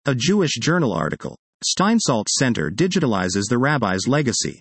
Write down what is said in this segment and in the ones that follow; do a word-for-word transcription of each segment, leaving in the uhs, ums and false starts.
A Jewish Journal article. Steinsaltz Center digitalizes the rabbi's legacy.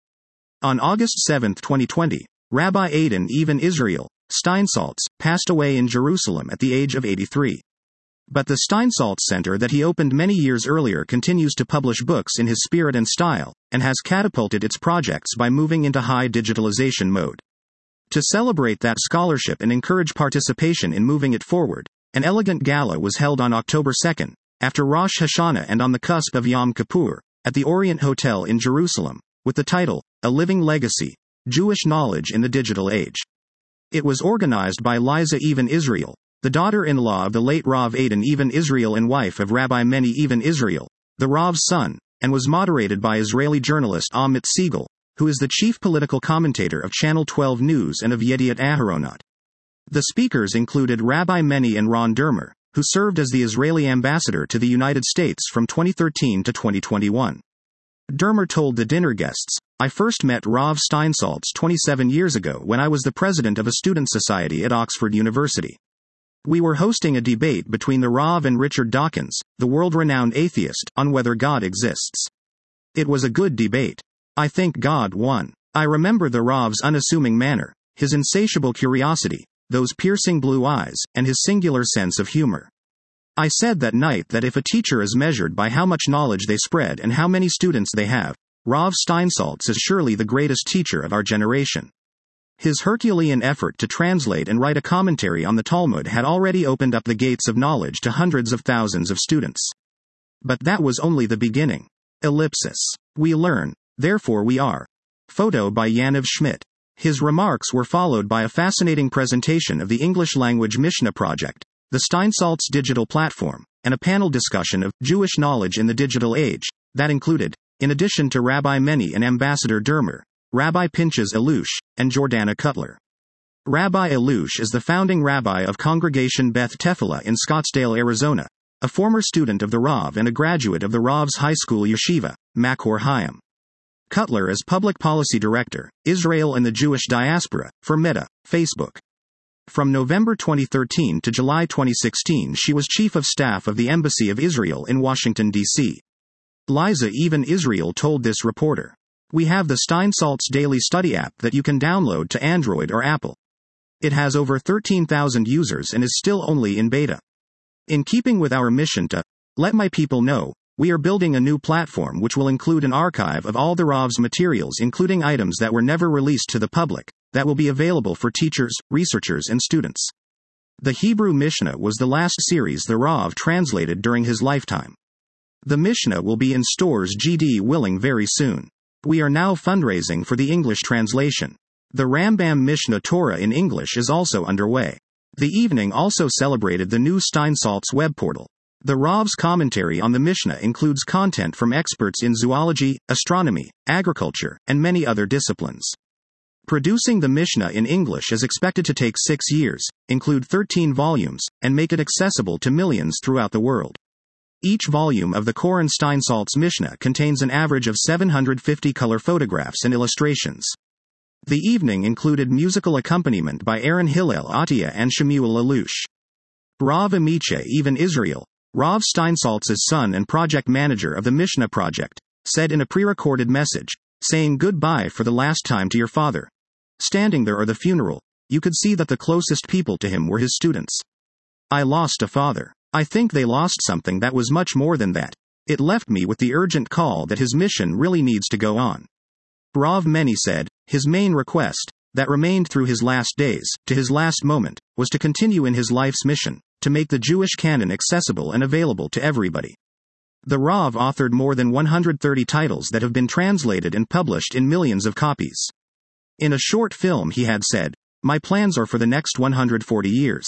On August seventh, twenty twenty, Rabbi Adin Even Israel Steinsaltz passed away in Jerusalem at the age of eighty-three. But the Steinsaltz Center that he opened many years earlier continues to publish books in his spirit and style, and has catapulted its projects by moving into high digitalization mode. To celebrate that scholarship and encourage participation in moving it forward, an elegant gala was held on October second, after Rosh Hashanah and on the cusp of Yom Kippur, at the Orient Hotel in Jerusalem, with the title, A Living Legacy, Jewish Knowledge in the Digital Age. It was organized by Liza Even Israel, the daughter-in-law of the late Rav Adin Even Israel and wife of Rabbi Meni Even Israel, the Rav's son, and was moderated by Israeli journalist Amit Siegel, who is the chief political commentator of Channel twelve News and of Yediot Aharonot. The speakers included Rabbi Meni and Ron Dermer, who served as the Israeli ambassador to the United States from twenty thirteen to twenty twenty-one. Dermer told the dinner guests, "I first met Rav Steinsaltz twenty-seven years ago when I was the president of a student society at Oxford University. We were hosting a debate between the Rav and Richard Dawkins, the world-renowned atheist, on whether God exists. It was a good debate. I think God won. I remember the Rav's unassuming manner, his insatiable curiosity, those piercing blue eyes, and his singular sense of humor. I said that night that if a teacher is measured by how much knowledge they spread and how many students they have, Rav Steinsaltz is surely the greatest teacher of our generation. His Herculean effort to translate and write a commentary on the Talmud had already opened up the gates of knowledge to hundreds of thousands of students. But that was only the beginning. Ellipsis. We learn, therefore we are." Photo by Yaniv Schmidt. His remarks were followed by a fascinating presentation of the English-language Mishnah Project, the Steinsaltz digital platform, and a panel discussion of Jewish knowledge in the digital age, that included, in addition to Rabbi Meni and Ambassador Dermer, Rabbi Pinchas Elush, and Jordana Cutler. Rabbi Elush is the founding rabbi of Congregation Beth Tefillah in Scottsdale, Arizona, a former student of the Rav and a graduate of the Rav's high school yeshiva, Makor Hayim. Cutler is Public Policy Director, Israel and the Jewish Diaspora, for Meta, Facebook. From November twenty thirteen to July twenty sixteen she was Chief of Staff of the Embassy of Israel in Washington, D C Liza Even Israel told this reporter, "We have the Steinsaltz Daily Study app that you can download to Android or Apple. It has over thirteen thousand users and is still only in beta. In keeping with our mission to let my people know, we are building a new platform which will include an archive of all the Rav's materials, including items that were never released to the public, that will be available for teachers, researchers and students." The Hebrew Mishnah was the last series the Rav translated during his lifetime. The Mishnah will be in stores G D willing very soon. We are now fundraising for the English translation. The Rambam Mishnah Torah in English is also underway. The evening also celebrated the new Steinsaltz web portal. The Rav's commentary on the Mishnah includes content from experts in zoology, astronomy, agriculture, and many other disciplines. Producing the Mishnah in English is expected to take six years, include thirteen volumes, and make it accessible to millions throughout the world. Each volume of the Koren Steinsaltz Mishnah contains an average of seven hundred fifty color photographs and illustrations. The evening included musical accompaniment by Aaron Hillel Atiyah and Shemuel Alush. Rav Amiche Even Israel, Rav Steinsaltz's son and project manager of the Mishnah Project, said in a pre-recorded message, saying goodbye for the last time to your father. Standing there at the funeral, you could see that the closest people to him were his students. I lost a father. I think they lost something that was much more than that. It left me with the urgent call that his mission really needs to go on. Rav Meni said, his main request, that remained through his last days, to his last moment, was to continue in his life's mission, to make the Jewish canon accessible and available to everybody. The Rav authored more than one hundred thirty titles that have been translated and published in millions of copies. In a short film he had said, "My plans are for the next one hundred forty years."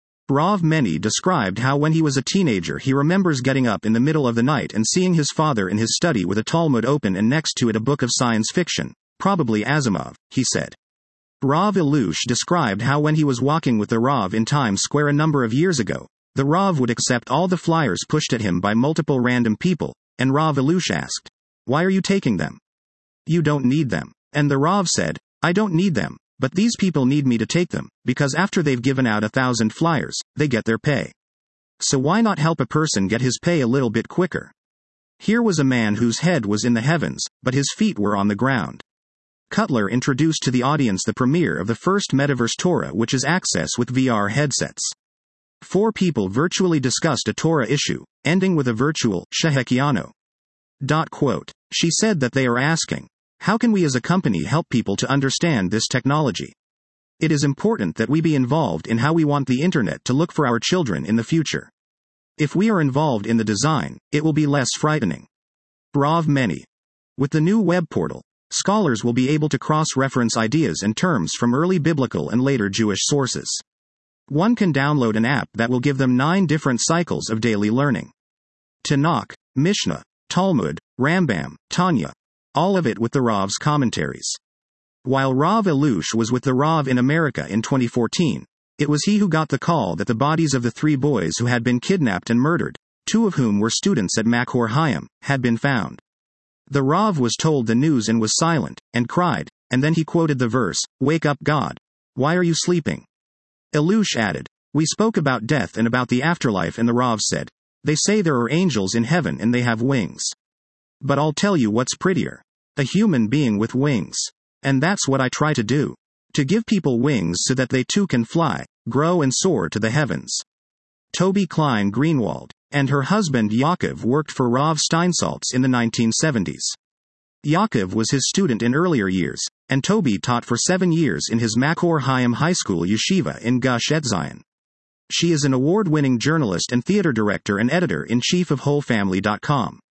Rav Meni described how when he was a teenager he remembers getting up in the middle of the night and seeing his father in his study with a Talmud open and next to it a book of science fiction, probably Asimov, he said. Rav Elush described how when he was walking with the Rav in Times Square a number of years ago, the Rav would accept all the flyers pushed at him by multiple random people, and Rav Elush asked, "Why are you taking them? You don't need them." And the Rav said, "I don't need them, but these people need me to take them, because after they've given out a thousand flyers, they get their pay." So why not help a person get his pay a little bit quicker? Here was a man whose head was in the heavens, but his feet were on the ground. Cutler introduced to the audience the premiere of the first Metaverse Torah, which is access with V R headsets. Four people virtually discussed a Torah issue, ending with a virtual Shehekiano. Quote. She said that they are asking, how can we as a company help people to understand this technology? It is important that we be involved in how we want the internet to look for our children in the future. If we are involved in the design, it will be less frightening. Rav Meni. With the new web portal, scholars will be able to cross-reference ideas and terms from early biblical and later Jewish sources. One can download an app that will give them nine different cycles of daily learning. Tanakh, Mishnah, Talmud, Rambam, Tanya. All of it with the Rav's commentaries. While Rav Elush was with the Rav in America in twenty fourteen, it was he who got the call that the bodies of the three boys who had been kidnapped and murdered, two of whom were students at Makor Hayam, had been found. The Rav was told the news and was silent, and cried, and then he quoted the verse, "Wake up, God. Why are you sleeping?" Elush added, "We spoke about death and about the afterlife, and the Rav said, they say there are angels in heaven and they have wings. But I'll tell you what's prettier. A human being with wings. And that's what I try to do. To give people wings so that they too can fly, grow and soar to the heavens." Toby Klein Greenwald and her husband Yaakov worked for Rav Steinsaltz in the nineteen seventies. Yaakov was his student in earlier years, and Toby taught for seven years in his Makor Hayam High School Yeshiva in Gush Etzion. She is an award-winning journalist and theater director and editor-in-chief of whole family dot com.